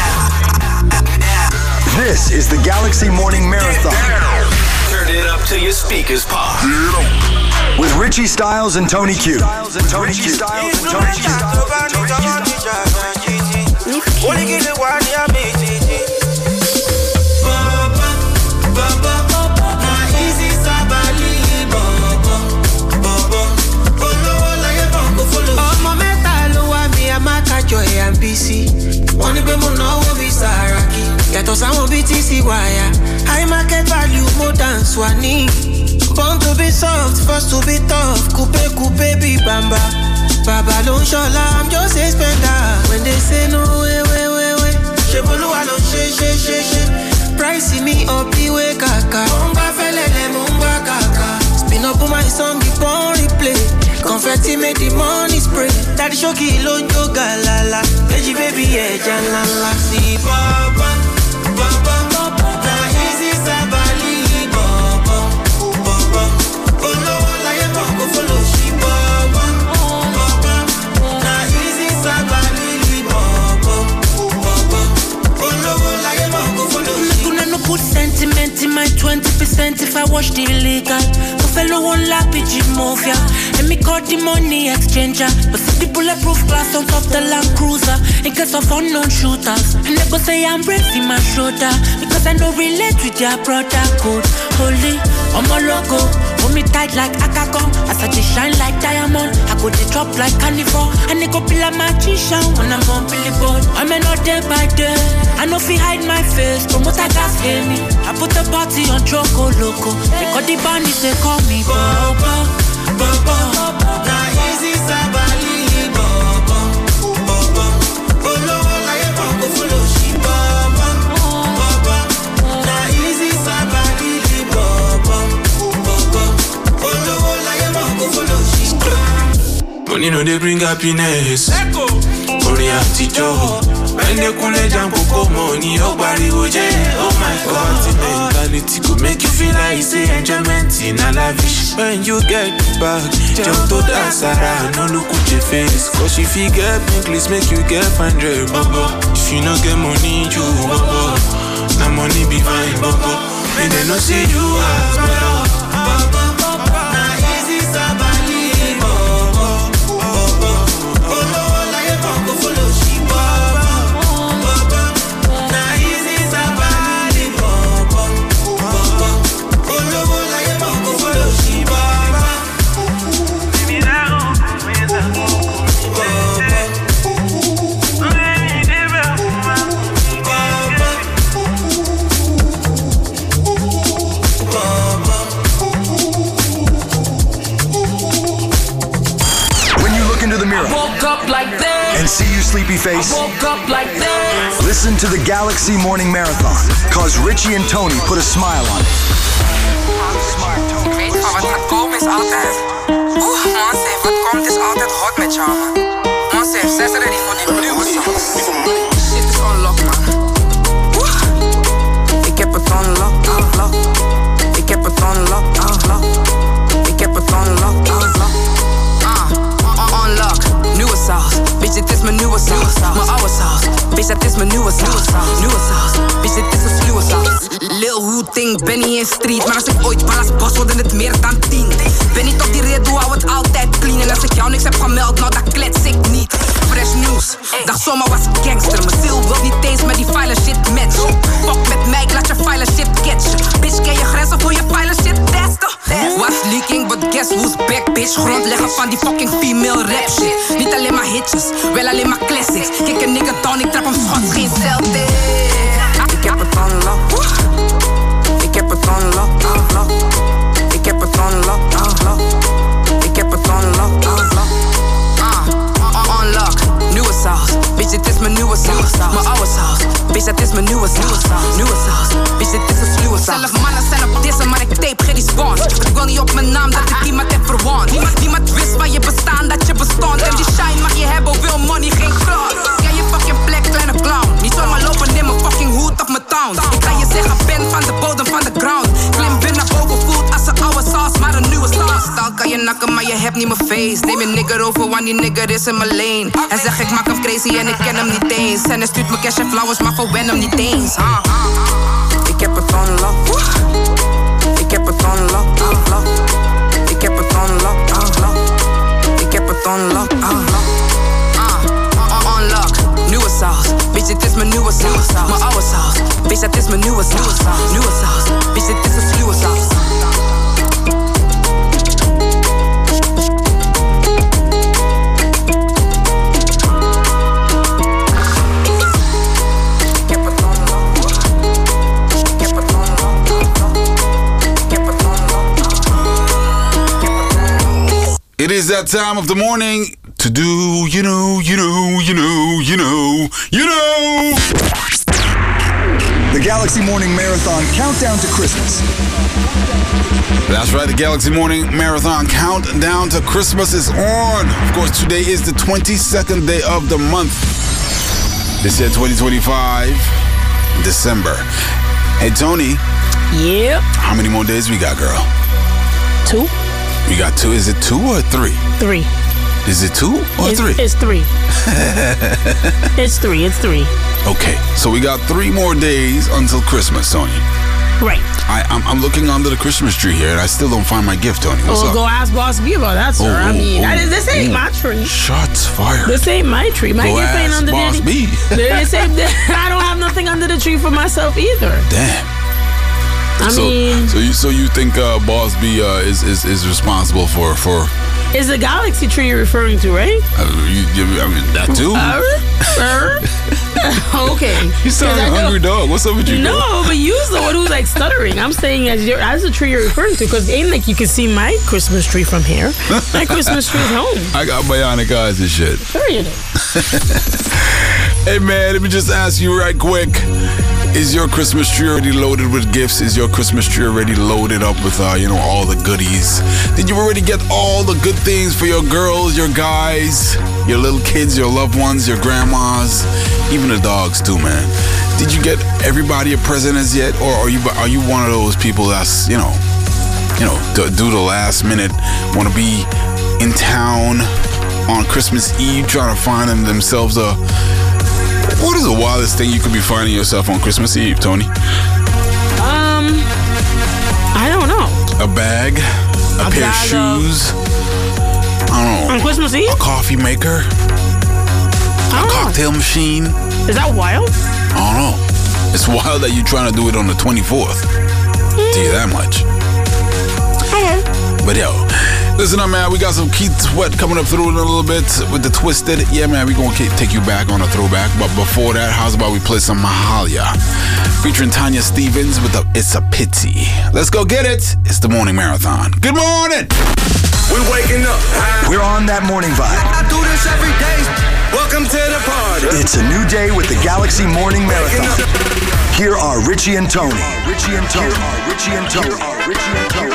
This is the Galaxy Morning Marathon. Turn it up till your speakers pop. With Richie Styles and Tony Q. Richie Styles and Tony Q. Wọ́n ní pé mo náwó bí Sàràkí yàtọ̀ sáwọn bíi T C wáyà high market value mo dance wà ní. Born to be soft, first to be tough, coupe coupe bí bàmbà. Bàbá ló ń ṣọlá, I'm just a spender. When they say no way way way way, ṣe bolúwa ló ń ṣe ṣe ṣe ṣe. Price mi up ìwé kàkà. Mo ń bá fẹ́lẹ́lẹ̀, mo ń bá kàkà. Spin up on my song, keep on replay. Confetti make the money spray. Daddy Shoki ló ń jó gàlálà. Méjì baby ẹja ńláńlá. Sí bàbá, bàbá, na easy sábàlì bàbá, bàbá. Olówó láyé mọ̀ kó follow sí bàbá, bàbá. Na easy sábàlì bàbá, bàbá. Olówó láyé mọ̀ kó follow sí. Make una no put sentiment in my twenty percent if I wash the illegal. Fellow one lap P G Mafia. And me call the money exchanger. But see the bulletproof glass on top the Land Cruiser. In case of unknown shooters. And they go say I'm bracing my shoulder. Because I know relate with their brother code. Holy, I'm a logo. Hold me tight like Akako. As I just shine like diamond. I go to drop like carnivore. And they go be like magician when I'm on billboard. I'm not day by day. I know if I hide my face. Promote I gas hear me. I put the party on Choco Loco. They got the bandits, they call me Baba, Baba, na easy sabali Baba, Baba, Olowo láyé mọ̀ kó follow sí Baba, Baba, na easy sabali Baba, Baba, Olowo láyé mọ̀ kó follow sí. Money no dey bring happiness. Orin àtijọ́, ẹni kúnlẹ̀ jàǹkó kó money ó pariwo jẹ́. Oh my God, the mentality go make you feel like say enjoyment in a lavish. When you get back, jump to that Sarah, no look at your face. Cause if you get English, make you get hundred, bubba. If you no get money, you bubba. Now money be fine, bubba. And they no see you as bubba. Follow she Baba, Baba, na you sleepy face? I woke up like this. Listen to the Galaxy Morning Marathon, cause Richie and Tony put a smile on it. Weet je wat gaat komen is altijd. Oeh, man, zeg, wat komt is altijd hot met jou, man. Man, zeg, zes ready voor die nieuwe songs. Shit is unlock, man. Oeh, ik heb het unlock, unlock. Ik heb het unlock, unlock. Ik heb het unlock, unlock. Ah, unlock, nieuwe saus. Bitch, dit is mijn nieuwe saus. Mijn oude saus. Bitch, dat is mijn nieuwe saus. Nieuwe saus. Bitch, dit is een sluwe saus. Lil Hooting, ben niet in street. Maar als ik ooit ballas bos, worden het meer dan tien. Ben niet op die redo, hou het altijd clean. En als ik jou niks heb gemeld, nou dat klets ik niet. Fresh nieuws, dag zomaar was gangster. Mijn ziel wil niet eens met die file shit matchen. Fuck met mij, ik laat je file shit catchen. Bitch, ken je grenzen voor je file shit testen? Was leaking, but guess who's back, bitch. Grondleggen van die fucking female rap shit. Niet alleen maar hitjes, wel alleen maar classics. Kijk een nigga down, ik trap hem schots, geen Celtic. Ik heb het unlock. Ik heb het unlock, unlock. Ik heb het unlock, unlock. Ik heb het unlock, unlock. Ah, unlock, nieuwe saus. Bitch, dit is mijn nieuwe saus. Mijn oude saus. Bitch, dat is mijn nieuwe saus. Nieuwe saus. Bitch, dit is een sluwe saus. Zelf mannen zijn op deze, maar ik tape geen respons. Want ik wil niet op mijn naam dat ik iemand heb verwond. Niemand, niemand wist van je bestaan, dat je bestond. En die shine mag je hebben, wil money, geen cross. Ja, je fucking plek, kleine clown. Niet zomaar lopen in mijn fucking hood of mijn town. Ik kan je zeggen, ben van de bodem van de ground. Klim binnen boven, voelt als een oude saus, maar een nieuwe saus. Stal kan je nakken, maar je hebt niet mijn face. Neem je nigger over, want die nigger is in mijn lane. Hij zegt ik maak hem crazy en ik ken hem niet eens. En hij stuurt me cash en flowers, maar verwen hem niet eens. Huh? Ik heb het unlock. Ik heb het unlock, unlock. Ik heb het unlock, unlock. Ik heb het unlock, unlock. Ah, unlock, nieuwe saus. Bitch, dit is mijn nieuwe saus. Mijn oude saus. Bitch, dat is mijn nieuwe saus. Nieuwe saus. Bitch, dit is een sluwe saus. It is that time of the morning to do, you know, you know, you know, you know, you know. The Galaxy Morning Marathon Countdown to Christmas. That's right, the Galaxy Morning Marathon Countdown to Christmas is on. Of course, today is the twenty-second day of the month. This year, twenty twenty-five, December. Hey, Tony. Yep. How many more days we got, girl? Two. You got two. Is it two or three? Three. Is it two or it's, three? It's three. It's three. It's three. Okay, so we got three more days until Christmas, Tony. Right. I, I'm, I'm looking under the Christmas tree here, and I still don't find my gift, Tony. What's oh, up? Go ask Boss B about that, sir. Oh, I mean, oh, that is, this ain't oh. my tree. Shots fired. This ain't my tree. My Go gift ain't ask under Boss the B. This ain't, I don't have nothing under the tree for myself either. Damn. I so, mean, so you so you think uh, Boss B uh, is, is is responsible for for? It's the galaxy tree you're referring to, right? Uh, you, you, I mean that too. Uh, uh, okay. You sound like a hungry dog. What's up with you? No, girl? but you's the one who's like stuttering. I'm saying as your as the tree you're referring to, because ain't like you can see my Christmas tree from here. My Christmas tree is home. I got bionic eyes and shit. Sure you do. Hey man, let me just ask you right quick. Is your Christmas tree already loaded with gifts? Is your Christmas tree already loaded up with, uh, you know, all the goodies? Did you already get all the good things for your girls, your guys, your little kids, your loved ones, your grandmas, even the dogs too, man? Did you get everybody a present as yet, or are you are you one of those people that's, you know, you know, do, do the last minute, want to be in town on Christmas Eve trying to find them themselves a... What is the wildest thing you could be finding yourself on Christmas Eve, Tony? Um, I don't know. A bag, a, a pair bag of shoes. Of, I don't know. On Christmas Eve? A coffee maker. A cocktail machine. Is that wild? I don't know. It's wild that you're trying to do it on the twenty-fourth. Mm. Tell you that much. Okay. But yo, listen up, man. We got some Keith Sweat coming up through in a little bit with the Twisted. Yeah, man, we gonna take you back on a throwback. But before that, how's about we play some Mahalia featuring Tanya Stevens with the It's a Pity. Let's go get it. It's the Morning Marathon. Good morning. We're waking up. We're on that morning vibe. I do this every day. Welcome to the party. It's a new day with the Galaxy Morning Marathon. Here are Richie and Tony. Richie and Tony. Richie and Tony. Richie and Tony.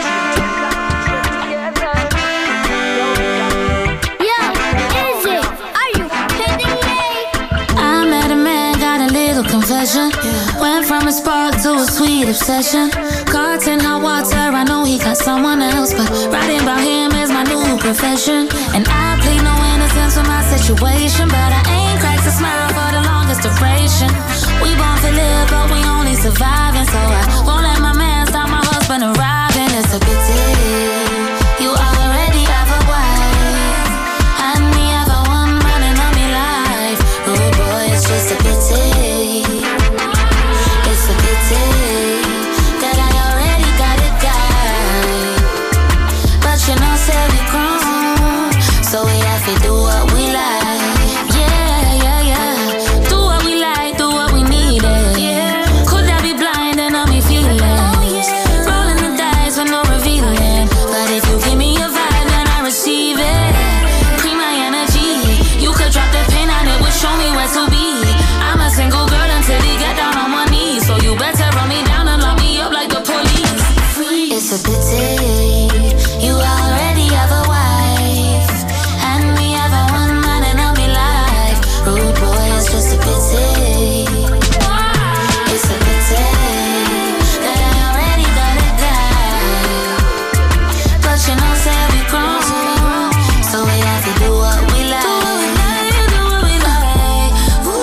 Yo, is it? Are you kidding me? I met a man, got a little confession. Went from a spark to a sweet obsession. Caught in hot water, I know he got someone else, but writing about him is my new profession. And I plead no innocence for my situation, but I ain't cracked a smile for the longest duration. We born to live, but we only surviving, so I won't let my man stop my husband arriving. It's a pity you already have a wife, and me have a one running on me life. Rude boy, it's just a pity. It's a pity that I already got a guy, but you know, say we grown, so we have to do what we like. Yeah, yeah, yeah. Do what we like, do what we need. Yeah. Could I be blind and on me feeling? Oh, yeah. Rolling the dice with no revealing. But if you give me a vibe, then I receive it. Clean my energy. You could drop the pin and it would show me where to be. I'm a single girl until he get down on one knee. So you better run me down and lock me up like the police. It's a pity you already have a wife, and me have a one man and on me life. Rude boy, it's just a pity. It's a pity that I already got a guy, but you know, say we grown, so we have to do what we like. Do what we like.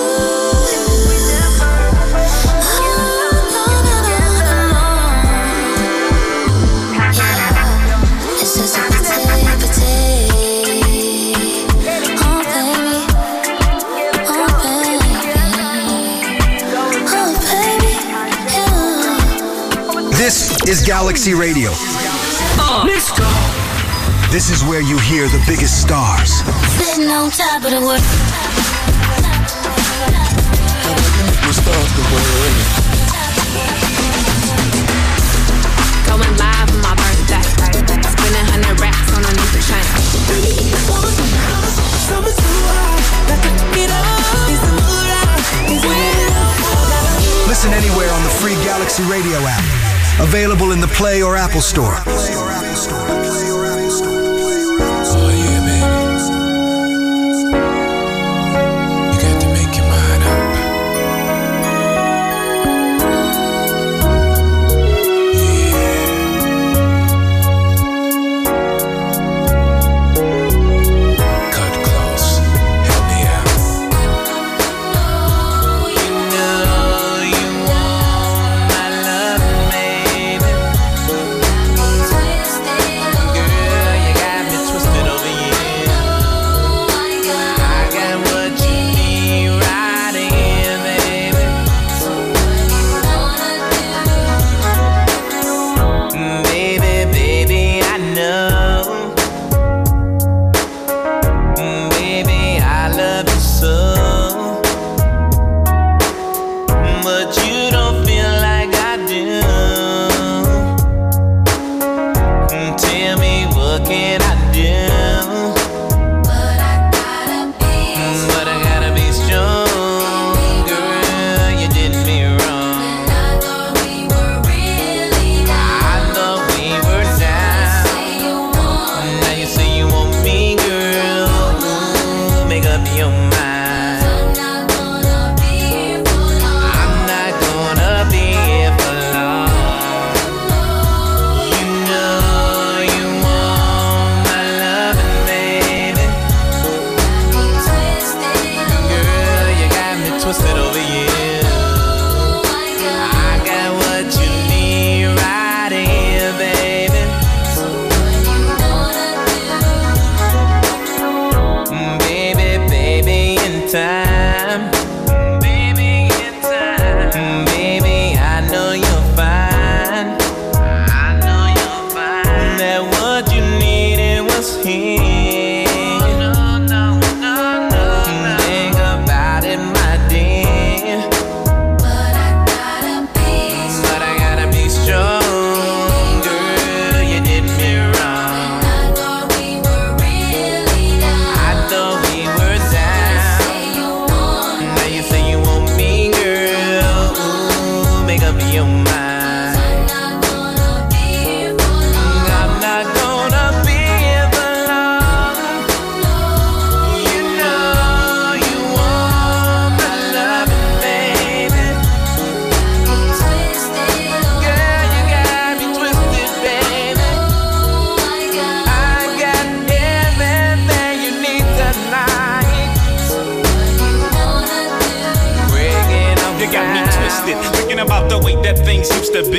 It's just a pity, pity. Oh baby, oh baby, oh baby, yeah. This is Galaxy Radio. Let's go. This is where you hear the biggest stars. Sitting on top of the world. Going live on my birthday. Spending hundred racks on a new chain. Listen anywhere on the free Galaxy Radio app. Available in the Play or Apple Store. Oh yeah, baby. You got to make your mind up. Yeah. Cut close. Help me out. You know you want my love, baby.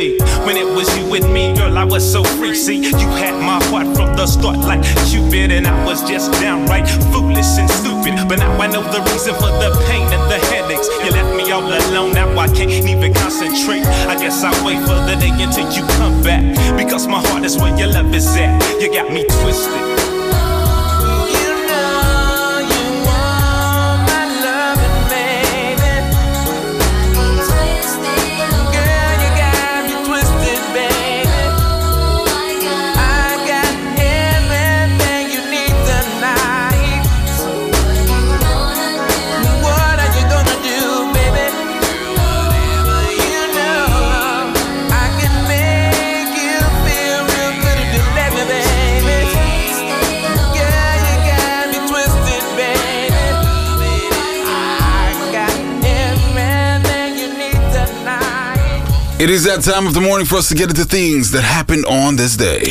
see, when it was you with me, girl, I was so free. See, you had my heart from the start like Cupid, and I was just downright foolish and stupid. But now I know the reason for the pain and the headaches. You left me all alone, now I can't even concentrate. I guess I'll wait for the day until you come back, because my heart is where your love is at. You got me twisted. It is that time of the morning for us to get into things that happened on this day.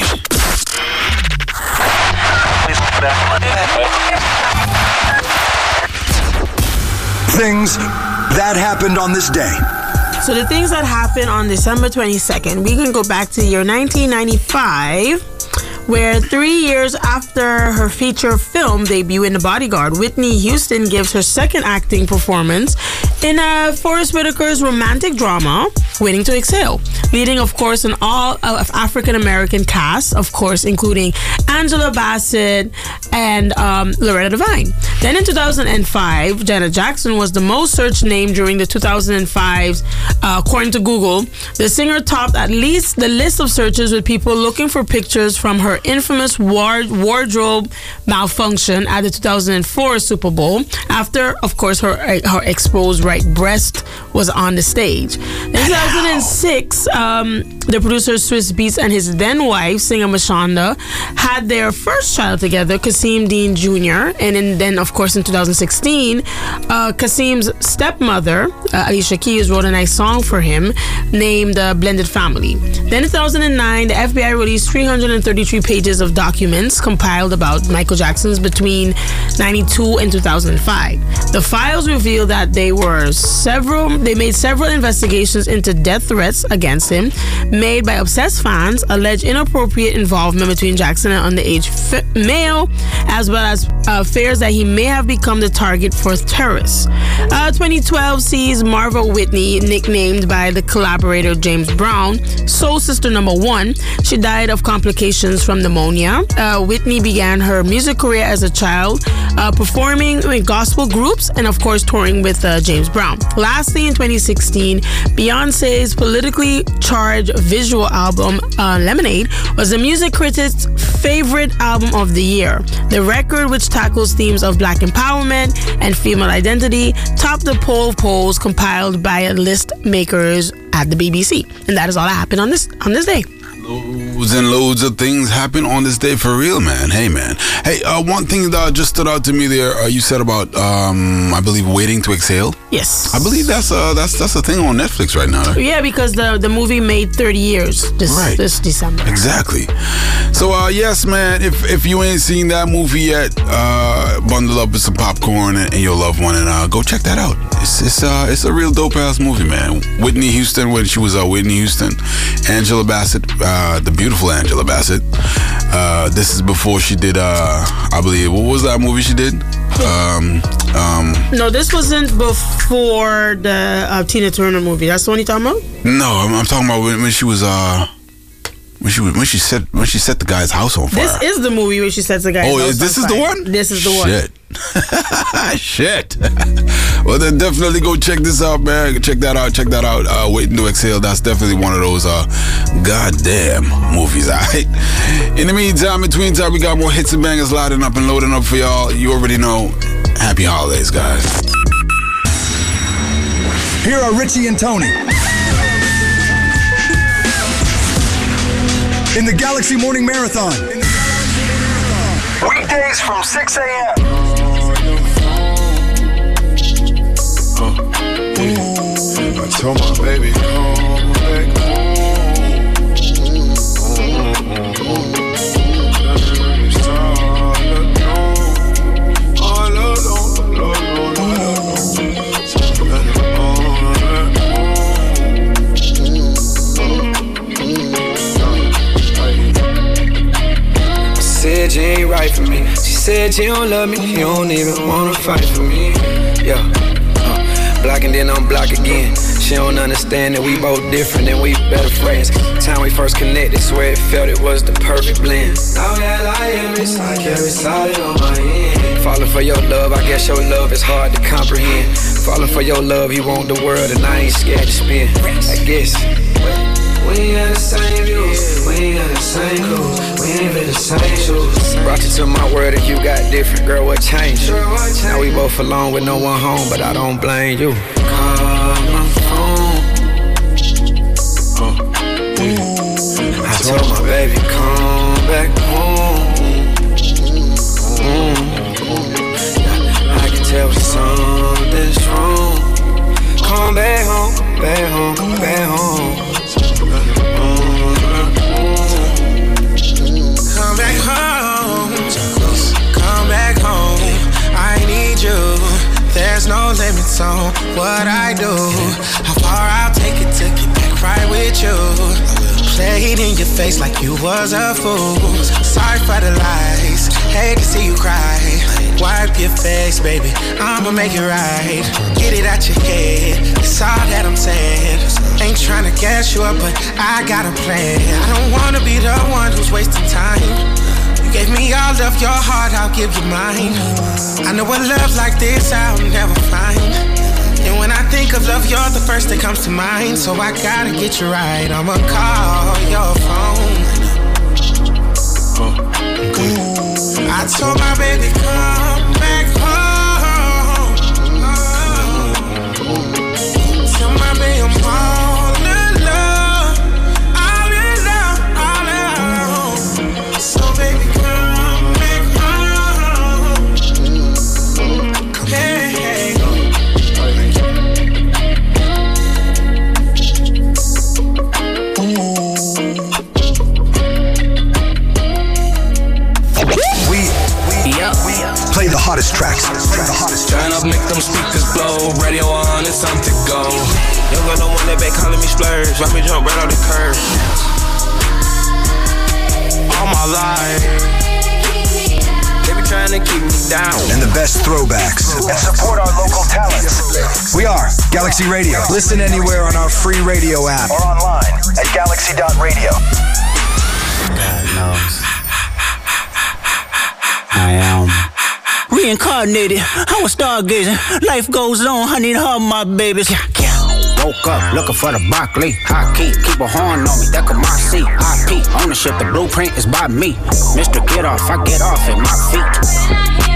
Things that happened on this day. So the things that happened on December twenty-second, we can go back to the year nineteen ninety-five, where three years after her feature film debut in The Bodyguard, Whitney Houston gives her second acting performance in uh, Forest Whitaker's romantic drama, Waiting to Exhale, leading, of course, an all of African-American cast, of course, including Angela Bassett and um, Loretta Devine. Then in two thousand five, Janet Jackson was the most searched name during the two thousand five, uh, according to Google. The singer topped at least the list of searches with people looking for pictures from her infamous ward- wardrobe malfunction at the two thousand four Super Bowl, after, of course, her her exposed right breast was on the stage. In two thousand six, um, the producer Swiss Beats and his then wife, singer Mashonda, had their first child together, Kasim Dean Junior And in, then, of course, in two thousand sixteen, uh, Kasim's stepmother, uh, Alicia Keys, wrote a nice song for him named uh, Blended Family. Then in two thousand nine, the F B I released three hundred thirty-three pages of documents compiled about Michael Jackson's between ninety-two and two thousand five. The files reveal that they were several, they made several investigations into death threats against him made by obsessed fans, alleged inappropriate involvement between Jackson and underage f- male, as well as uh, fears that he may have become the target for terrorists. Uh, twenty twelve sees Marva Whitney, nicknamed by the collaborator James Brown, Soul Sister Number One. She died of complications from pneumonia. Uh, Whitney began her music career as a child, uh, performing in gospel groups and, of course, touring with uh, James Brown. Lastly, in twenty sixteen, Beyonce's politically charged visual album, uh, Lemonade, was the music critics' favorite album of the year. The record, which tackles themes of black empowerment and female identity, topped the poll of polls compiled by list makers at the B B C. And that is all that happened on this on this day. Loads and loads of things happen on this day for real, man. Hey, man. Hey, uh, one thing that just stood out to me there, uh, you said about, um, I believe, Waiting to Exhale. Yes. I believe that's uh, that's that's a thing on Netflix right now. Right? Yeah, because the, the movie made thirty years this, right. this December. Exactly. So, uh, yes, man, if if you ain't seen that movie yet, uh, bundle up with some popcorn and, and your loved one and uh, go check that out. It's it's, uh, it's a real dope-ass movie, man. Whitney Houston, when she was uh, Whitney Houston. Angela Bassett, uh, the beautiful Angela Bassett. Uh, this is before she did, uh, I believe, what was that movie she did? Um, um, no, this wasn't before the uh, Tina Turner movie. That's the one you're talking about? No, I'm, I'm talking about when, when she was... Uh, When she when she set when she set the guy's house on fire. This is the movie where she sets the guy's oh, house this on is fire. the one? This is the one. Shit. Shit. Well, then definitely go check this out, man. Check that out. Check that out. Uh, Waiting to Exhale. That's definitely one of those uh, goddamn movies, all right? In the meantime, between time, we got more hits and bangers lining up and loading up for y'all. You already know. Happy holidays, guys. Here are Richie and Tony. In the Galaxy Morning Marathon. Weekdays from six a.m. I told my baby, come back home. said you ain't right for me. She said you don't love me, you don't even wanna fight for me. Yeah, uh, block and then unblock again. She don't understand that we both different and we better friends. Time we first connected, swear it felt it was the perfect blend. Now that I am, it's like every solid on my end. Falling for your love, I guess your love is hard to comprehend. Falling for your love, you want the world and I ain't scared to spin. I guess. We ain't got the same views, we ain't got the same clues, we ain't been the same shoes. Brought you to my world and you got different, girl, what changed you? Now we both alone with no one home, but I don't blame you. Call my phone. uh. I told my baby, come back home. mm. I can tell something's wrong. Come back home, back home, back home. Come back home, come back home. I need you. There's no limits on what I do. How far I'll take it to get back right with you. Play it in your face like you was a fool. Sorry for the lies, hate to see you cry. Wipe your face, baby, I'ma make it right. Get it out your head, that's all that I'm saying. Ain't tryna gas you up, but I got a plan. I don't wanna be the one who's wasting time. You gave me all of your heart, I'll give you mine. I know a love like this I'll never find. And when I think of love, you're the first that comes to mind. So I gotta get you right, I'ma call your phone. I told my baby, come back home. Tell my baby I'm all in love, all in love, all in love. So baby, come back home. Hey, hey. Play the hottest tracks. Play the hottest tracks. Turn up, make them speakers blow. Radio on, it's time to go. Young girl, no one that back calling me splurge. Watch me jump right on the curb. All my life, they be trying to keep me down. And the best throwbacks. And support our local talents. We are Galaxy Radio. Listen anywhere on our free radio app. Or online at galaxy dot radio. God knows. I am reincarnated. I was stargazing. Life goes on. I need her, my babies. Yeah, yeah. Woke up looking for the Broccoli. High key, keep a horn on me. That could my seat. I P ownership. The blueprint is by me. Mister Get Off, I get off at my feet.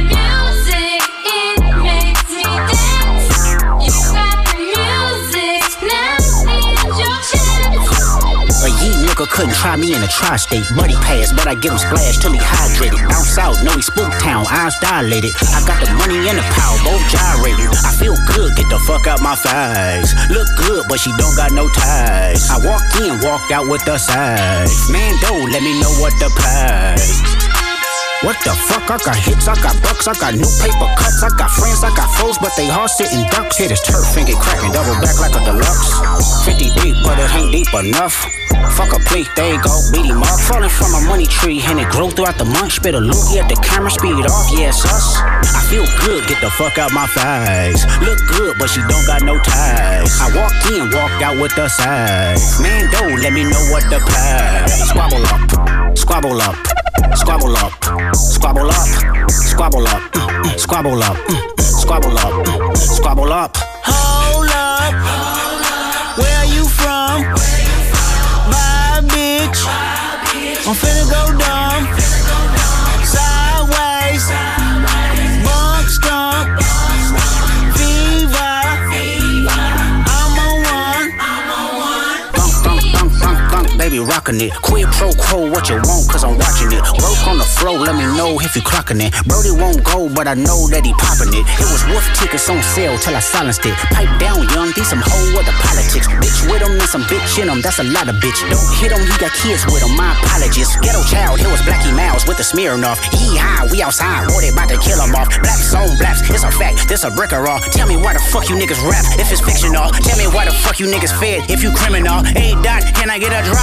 A yeet nigga couldn't try me in a tri-state. Buddy pass, but I get him splashed till he hydrated. Down south, know he spook town, eyes dilated. I got the money and the power, both gyrated. I feel good, get the fuck out my face. Look good, but she don't got no ties. I walked in, walked out with the size. Man, don't let me know what the price. What the fuck? I got hits, I got bucks, I got new paper cuts, I got friends, I got foes, but they all sitting ducks. Hit his turf and get cracking, double back like a deluxe. fifty deep, but it ain't deep enough. Fuck a plea, there you go, beat him up. Falling from a money tree, and it grew throughout the month. Spit a loogie at the camera, speed off, yeah, it's us. I feel good, get the fuck out my face. Look good, but she don't got no ties. I walked in, walked out with the size. Man, don't let me know what the price. Squabble up, squabble up, squabble up, squabble up, squabble up, squabble up, squabble up, squabble up. Hold up, where are you from? My bitch, I'm finna go dumb. Sideways, bunk stump, fever. I'm on one. Thunk, thunk, thunk, thunk, thunk, baby, rockin' it. Quid pro quo, what you want, cause I'm watching it. Work on the flow, let me know if you clocking it. Brody won't go, but I know that he popping it. It was wolf tickets on sale till I silenced it. Pipe down, young, these some whole other politics. Bitch with him and some bitch in him, that's a lot of bitch. Don't hit him, he got kids with him, my apologies. Ghetto child, here was Blackie Mouse with the Smirnoff. He high, we outside, boy, they about to kill him off. Blaps on blaps, it's a fact, this a brick or all. Tell me why the fuck you niggas rap if it's fictional. Tell me why the fuck you niggas fed if you criminal. Hey, Dot, can I get a drop?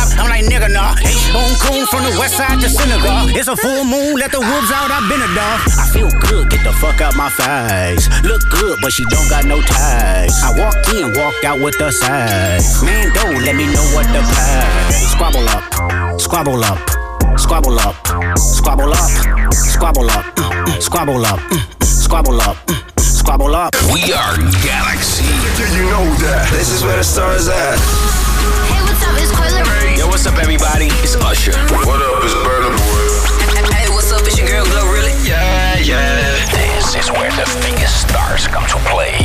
I'm like, nigga, nah. H-Bone Coon from the west side to Senegal. It's a full moon, let the wolves out, I've been a dog. I feel good, get the fuck out my face. Look good, but she don't got no ties. I walked in, walked out with the size. Man, don't let me know what the price. Squabble up, squabble up, squabble up, squabble up, squabble up, squabble up, squabble up, squabble up. We are Galaxy. Do you know that? This is where the stars at. Hey, what's up? It's Coiler. Yo, what's up, everybody? It's Usher. What up? It's Burna Boy. Hey, what's up? It's your girl Glow, really? Yeah, yeah. This is where the biggest stars come to play.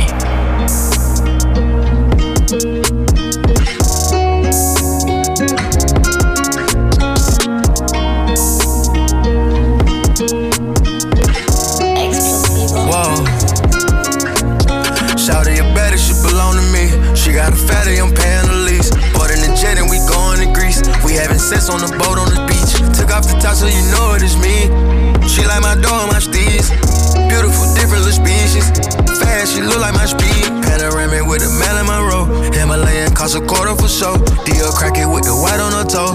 Shawty, you better, she belong to me. She got a fatty, I'm paying the lease. Bought in the jet and we going to Greece. We having sex on the boat on the beach. Took off the top so you know it is me. She like my dog, my steez. Beautiful, different little species. Fast, she look like my speed. Panoramic with a man in my row. Himalayan cost a quarter for show. D L crack it with the white on her toe.